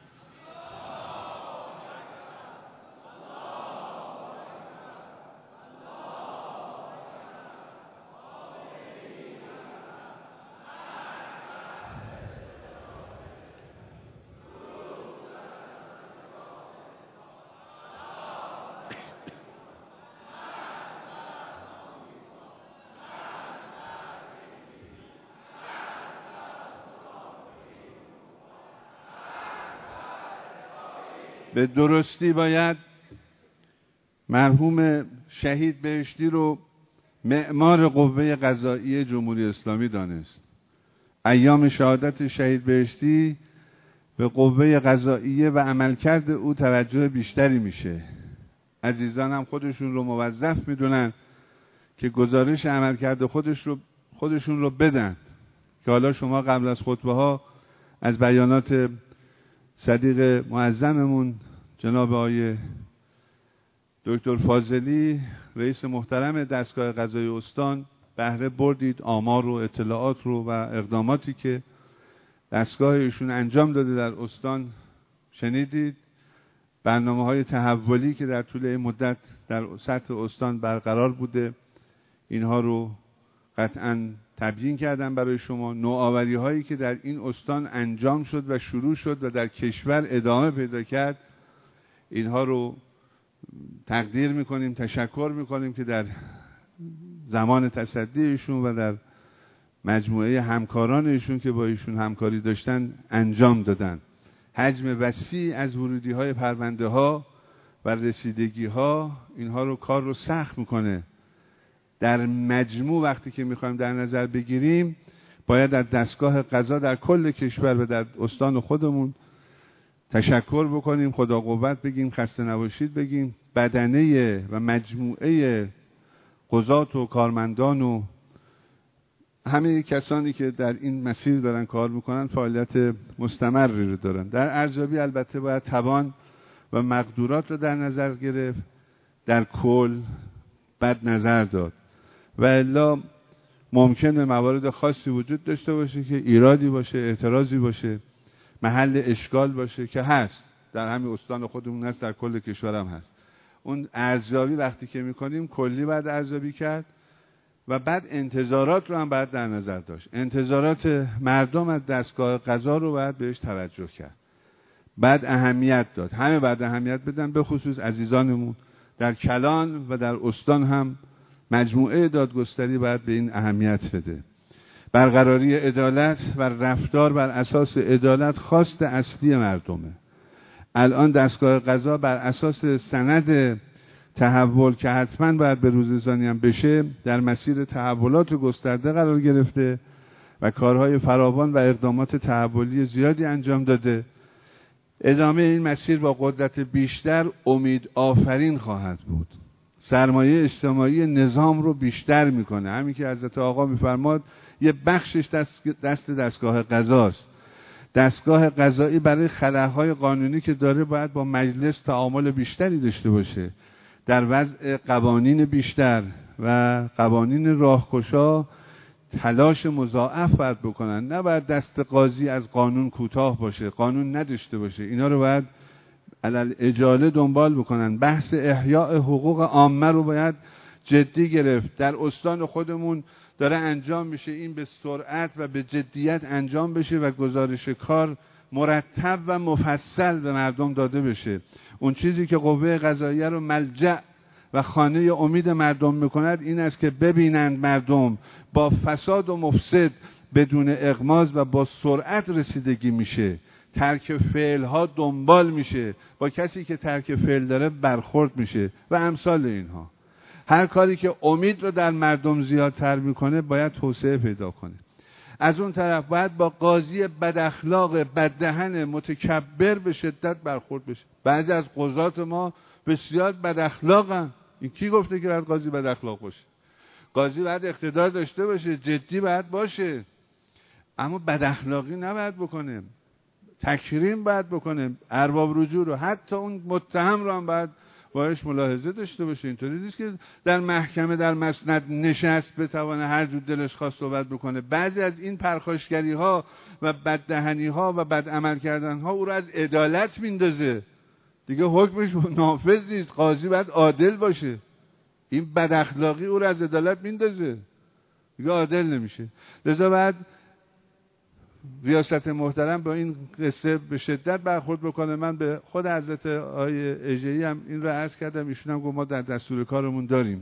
[SPEAKER 1] به درستی باید مرحوم شهید بهشتی رو معمار قوه قضاییه جمهوری اسلامی دانست. ایام شهادت شهید بهشتی به قوه قضاییه و عملکرد او توجه بیشتری میشه. عزیزان هم خودشون رو موظف میدونن که گزارش عملکرد خودش رو خودشون رو بدن، که حالا شما قبل از خطبه ها از بیانات صدیق معظممون جناب آقای دکتر فاضلی رئیس محترم دستگاه قضایی استان بهره بردید، آمار و اطلاعات رو و اقداماتی که دستگاه ایشون انجام داده در استان شنیدید. برنامه های تحولی که در طول این مدت در سطح استان برقرار بوده، اینها رو قطعاً تبیین کردن برای شما. نوآوری هایی که در این استان انجام شد و شروع شد و در کشور ادامه پیدا کرد، اینها رو تقدیر میکنیم، تشکر میکنیم که در زمان تصدی ایشون و در مجموعه همکاران ایشون که با ایشون همکاری داشتن انجام دادن. حجم وسیع از ورودی های پرونده ها و رسیدگی ها اینها رو کار رو سخت میکنه. در مجموع وقتی که میخوایم در نظر بگیریم، باید در دستگاه قضا در کل کشور و در استان خودمون تشکر بکنیم، خدا قوت بگیم، خسته نباشید بگیم. بدنه و مجموعه قضات و کارمندان و همه کسانی که در این مسیر دارن کار میکنن فعالیت مستمری رو دارن. در ارزیابی البته باید توان و مقدورات رو در نظر گرفت، در کل بد نظر داد و الا ممکنه موارد خاصی وجود داشته باشه که ایرادی باشه، اعتراضی باشه، محل اشکال باشه، که هست در همین استان خودمون هست، در کل کشورم هست. اون ارزیابی وقتی که میکنیم کلی باید ارزیابی کرد و بعد انتظارات رو هم باید در نظر داشت. انتظارات مردم از دستگاه قضا رو باید بهش توجه کرد، بعد اهمیت داد. همه بعد اهمیت بدن، به خصوص عزیزانمون در کلان و در استان هم مجموعه دادگستری باید به این اهمیت بده. برقراری عدالت و رفتار بر اساس عدالت خواست اصلی مردمه. الان دستگاه قضا بر اساس سند تحول که حتما باید به روزرسانی هم بشه در مسیر تحولات گسترده قرار گرفته و کارهای فراوان و اقدامات تحولی زیادی انجام داده. ادامه این مسیر با قدرت بیشتر امید آفرین خواهد بود. سرمایه اجتماعی نظام رو بیشتر میکنه. همین که حضرت آقا میفرماد یه بخشش دست, دست دستگاه قضاست. دستگاه قضایی برای خلاهای قانونی که داره باید با مجلس تعامل بیشتری داشته باشه، در وضع قوانین بیشتر و قوانین راهگشا تلاش مضاعف باید بکنن. نه باید دست قاضی از قانون کوتاه باشه، قانون نداشته باشه. اینا رو باید علل اجاله دنبال بکنن. بحث احیاء حقوق عامه رو باید جدی گرفت. در استان خودمون داره انجام میشه، این به سرعت و به جدیت انجام بشه و گزارش کار مرتب و مفصل به مردم داده بشه. اون چیزی که قوه قضاییه رو ملجأ و خانه امید مردم میکند این است که ببینند مردم با فساد و مفسد بدون اغماض و با سرعت رسیدگی میشه، ترک فعل ها دنبال میشه، با کسی که ترک فعل داره برخورد میشه و امثال اینها. هر کاری که امید رو در مردم زیادتر میکنه باید توسعه پیدا کنه. از اون طرف باید با قاضی بد اخلاق بددهن متکبر به شدت برخورد بشه. بعضی از قضات ما بسیار بد اخلاقن. این کی گفته که باید قاضی بد اخلاق باشه؟ قاضی باید اقتدار داشته باشه، جدی باید باشه، اما بد اخلاقی نباید بکنه، تکریم باید بکنه. ارباب رجوع رو، حتی اون متهم رو هم باید باهاش ملاحظه داشته باشه. اینطوری نیست که در محکمه در مسند نشست بتونه هر جور دلش خواست صحبت بکنه. بعضی از این پرخاشگری ها و بددهنی ها و بد عمل کردن ها او رو از عدالت میندازه، دیگه حکمش نافذ نیست. قاضی باید عادل باشه، این بد اخلاقی او رو از عدالت میندازه، دیگه عادل نمیشه. لذا بعد ریاست محترم با این قصه به شدت برخورد بکنه. من به خود حضرت آقای اژه‌ای هم این رو عرض کردم، ایشون هم گفت ما در دستور کارمون داریم.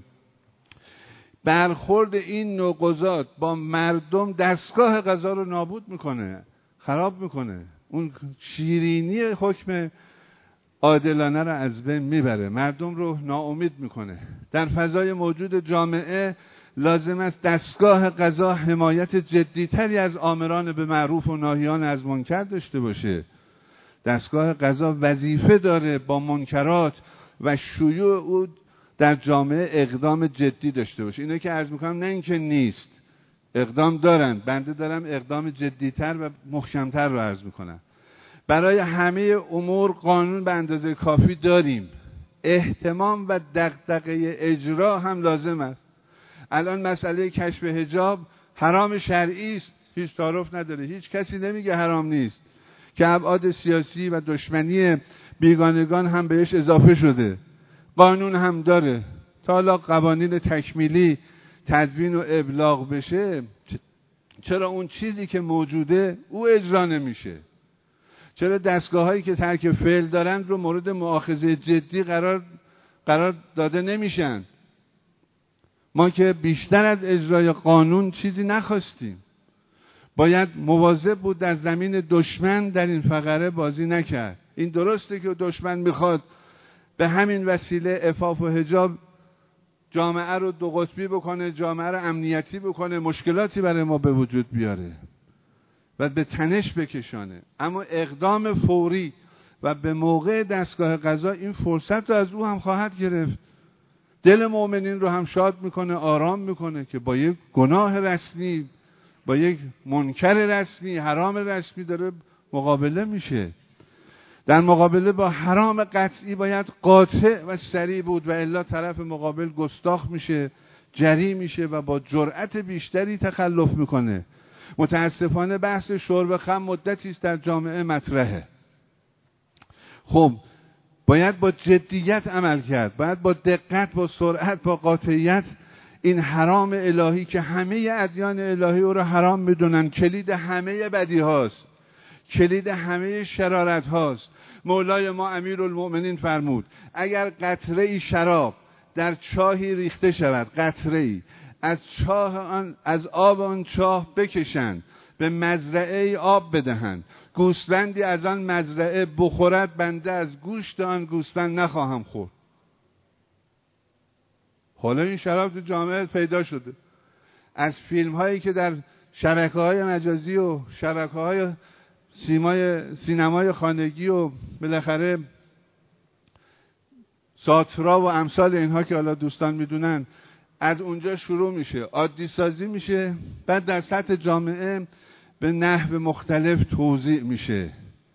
[SPEAKER 1] برخورد این نوع قضات با مردم دستگاه قضا رو نابود میکنه، خراب میکنه، اون شیرینی حکم عادلانه رو از بین میبره، مردم رو ناامید میکنه. در فضای موجود جامعه لازم است دستگاه قضا حمایت جدیتری از آمران به معروف و ناهیان از منکر داشته باشه. دستگاه قضا وظیفه داره با منکرات و شیوع او در جامعه اقدام جدی داشته باشه. اینه که عرض میکنم، نه اینکه نیست، اقدام دارن، بنده دارم اقدام جدیتر و محکمتر رو عرض میکنم. برای همه امور قانون به اندازه کافی داریم، اهتمام و دغدغه اجرا هم لازم است. الان مسئله کشف حجاب حرام شرعی است، هیچ تعارف نداره، هیچ کسی نمیگه حرام نیست، که ابعاد سیاسی و دشمنی بیگانگان هم بهش اضافه شده، قانون هم داره. تا حالا قوانین تکمیلی تدوین و ابلاغ بشه، چرا اون چیزی که موجوده او اجرا نمیشه؟ چرا دستگاه‌هایی که ترک فعل دارن رو مورد مؤاخذه جدی قرار قرار داده نمیشن؟ ما که بیشتر از اجرای قانون چیزی نخواستیم. باید مواظب بود در زمین دشمن در این فقره بازی نکرد. این درسته که دشمن میخواد به همین وسیله عفاف و حجاب جامعه رو دو قطبی بکنه، جامعه رو امنیتی بکنه، مشکلاتی برای ما به وجود بیاره و به تنش بکشانه. اما اقدام فوری و به موقع دستگاه قضا این فرصت رو از او هم خواهد گرفت. دل مؤمنین رو هم شاد میکنه، آرام میکنه که با یک گناه رسمی، با یک منکر رسمی، حرام رسمی داره مقابله میشه. در مقابله با حرام قطعی باید قاطع و سریع بود و الا طرف مقابل گستاخ میشه، جری میشه و با جرأت بیشتری تخلف میکنه. متاسفانه بحث شرب خمر مدتی است در جامعه مطرحه. خب باید با جدیت عمل کرد، باید با دقت، با سرعت، با قاطعیت این حرام الهی که همه ادیان الهی او را حرام میدونن، کلید همه بدی هاست، کلید همه شرارت هاست. مولای ما امیرالمؤمنین فرمود اگر قطره ای شراب در چاهی ریخته شود، قطره ای از چاه آن، از آب آن چاه بکشند، به مزرعه ای آب بدهند، گوسفندی از آن مزرعه بخورد، بنده از گوشت آن گوسفند نخواهم خورد. حالا این شراب تو جامعه پیدا شده. از فیلم هایی که در شبکه های مجازی و شبکه های سیمای سینمای خانگی و بالاخره ساترا و امثال اینها که حالا دوستان میدونن، از اونجا شروع میشه، عادی سازی میشه، بعد در سطح جامعه به نحو مختلف توزیع میشه.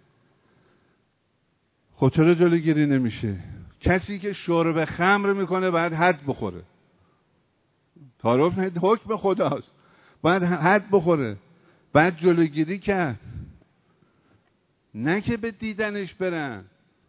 [SPEAKER 1] خب چرا جلوگیری نمیشه؟ کسی که شرب خمر میکنه باید حد بخوره. تعارف نه، حکم خداست، باید حد بخوره، باید جلوگیری کرد، نه که به دیدنش برن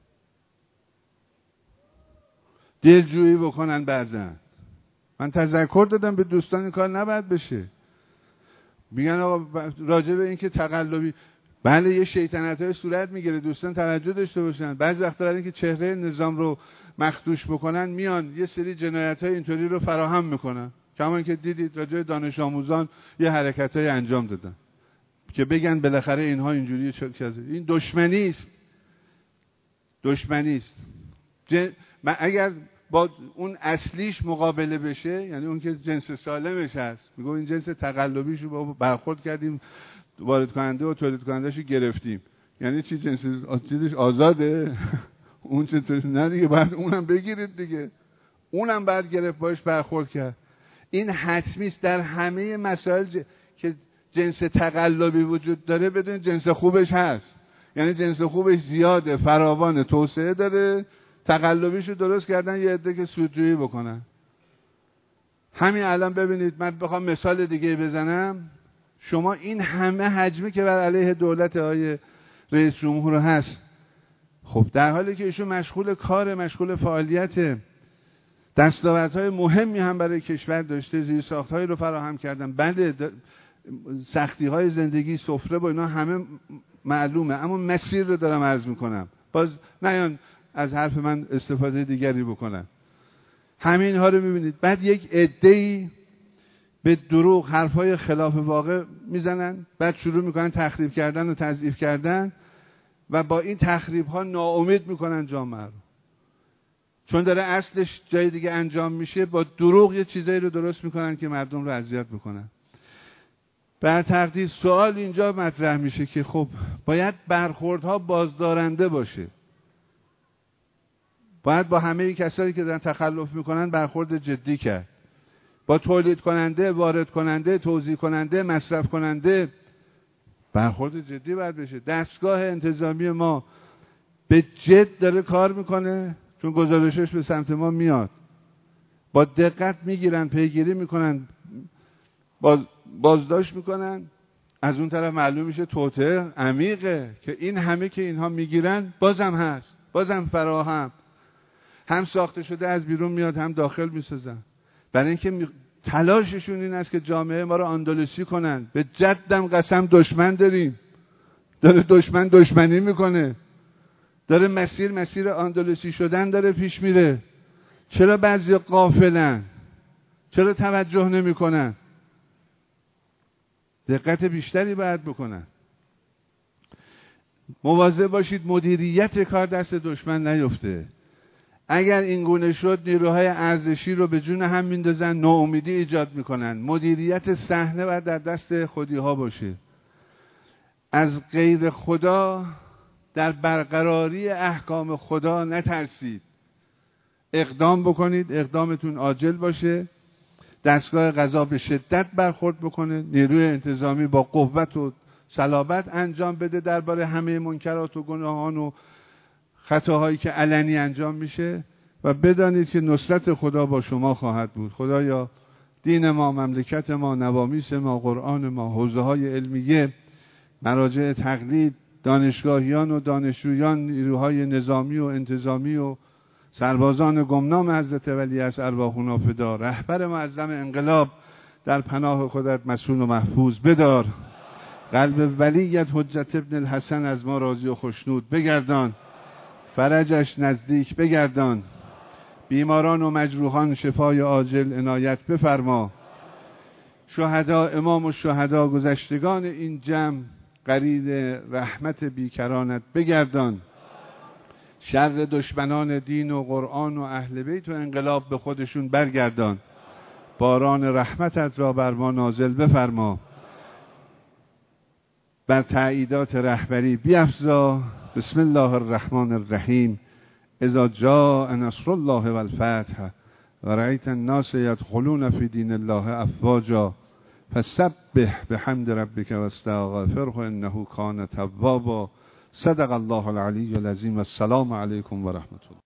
[SPEAKER 1] دلجویی بکنن. بعضا من تذکر دادم به دوستان این کار نباید بشه. میگن آقا راجع به این که تقلبی، بله یه شیطنت‌های صورت میگیره، دوستان توجه داشته باشن. بعضی وقتا برای اینکه چهره نظام رو مخدوش بکنن میان یه سری جنایت‌های اینطوری رو فراهم میکنن. کما که دیدید راجع به دانش آموزان یه حرکت‌های انجام دادن که بگن بالاخره اینها اینجوری چه این دشمنی است. دشمنی است. من اگر با اون اصلیش مقابله بشه، یعنی اون که جنس سالمش هست، میگم این جنس تقلبیش رو برخورد کردیم، وارد کننده و تولید کننده‌اش رو گرفتیم، یعنی چی؟ جنس چیزش آزاده؟ اون چطور؟ نه دیگه، باید اونم بگیرید دیگه، اونم باید گرفت، باش برخورد کرد. این حتمی است در همه مسائل ج... که جنس تقلبی وجود داره، بدون جنس خوبش هست، یعنی جنس خوبش زیاده، فراوان، توسعه داره، تقلبیشو درست کردن یه عده که سودجویی بکنن. همین الان ببینید، من بخوام مثال دیگه بزنم، شما این همه حجمی که بر علیه دولت آقای رئیس جمهور هست، خب در حالی که ایشون مشغول کار، مشغول فعالیت، دستاوردهای مهمی هم برای کشور داشته، زیرساخت‌هایی رو فراهم کردن، بله سختی‌های زندگی، سفره با اینا همه معلومه، اما مسیر رو دارم عرض میکنم، باز نیان از حرف من استفاده دیگری بکنن. همین ها رو میبینید. بعد یک عده‌ای به دروغ حرفای خلاف واقع میزنن، بعد شروع میکنن تخریب کردن و تضعیف کردن و با این تخریب ها ناامید میکنن جامعه رو، چون داره اصلش جای دیگه انجام میشه، با دروغ یه چیزایی رو درست میکنن که مردم رو اذیت میکنن. بر تقدیر سوال اینجا مطرح میشه که خب باید برخوردها بازدارنده باشه، باید با همه کسایی که دارن تخلف میکنن برخورد جدی کرد، با تولید کننده، وارد کننده، توزیع کننده، مصرف کننده برخورد جدی باید بشه. دستگاه انتظامی ما به جد داره کار میکنه، چون گزارشش به سمت ما میاد، با دقت میگیرن، پیگیری میکنن، باز بازداشت میکنن. از اون طرف معلوم میشه توطئه عمیقه که این همه که اینها میگیرن بازم هست، بازم فراهم، هم ساخته شده از بیرون میاد، هم داخل میسازن، برای اینکه می... تلاششون این است که جامعه ما رو اندلسی کنن. به جدم قسم دشمن داریم، داره دشمن دشمنی میکنه، داره مسیر مسیر اندلسی شدن داره پیش میره. چرا بعضی غافلن؟ چرا توجه نمیکنن؟ دقت بیشتری باید بکنن. مواظب باشید مدیریت کار دست دشمن نیفته. اگر این گونه شد نیروهای ارزشی رو به جون هم میندازن، ناامیدی ایجاد میکنن. مدیریت صحنه باید در دست خودی ها باشه. از غیر خدا در برقراری احکام خدا نترسید، اقدام بکنید، اقدامتون عاجل باشه. دستگاه قضا به شدت برخورد بکنه، نیروی انتظامی با قوت و صلابت انجام بده درباره همه منکرات و گناهان و خطاهایی که علنی انجام میشه و بدانید که نصرت خدا با شما خواهد بود. خدایا دین ما، مملکت ما، نوامیس ما، قرآن ما، حوزه های علمیه، مراجع تقلید، دانشگاهیان و دانشجویان، نیروهای نظامی و انتظامی و سربازان گمنام حضرت ولی از ارواحنا فدا، رهبر معظم انقلاب در پناه خودت مسئول و محفوظ بدار. قلب ولیت حجت ابن الحسن از ما راضی و خوشنود بگردان، فرجش نزدیک بگردان، بیماران و مجروحان شفای عاجل عنایت بفرما. شهدا، امام و شهدا، گذشتگان این جمع قرین رحمت بیکرانت بگردان. شر دشمنان دین و قرآن و اهل بیت و انقلاب به خودشون برگردان. باران رحمتت را بر ما نازل بفرما. بر تأییدات رهبری بیفزا. بسم الله الرحمن الرحیم. اذا جاء نصر الله والفتح و رأیت الناس يدخلون فی دین الله افواجا فسبح بحمد ربک واستغفره انه کان توابا. صدق الله العلی العظیم. السلام علیکم و رحمت الله.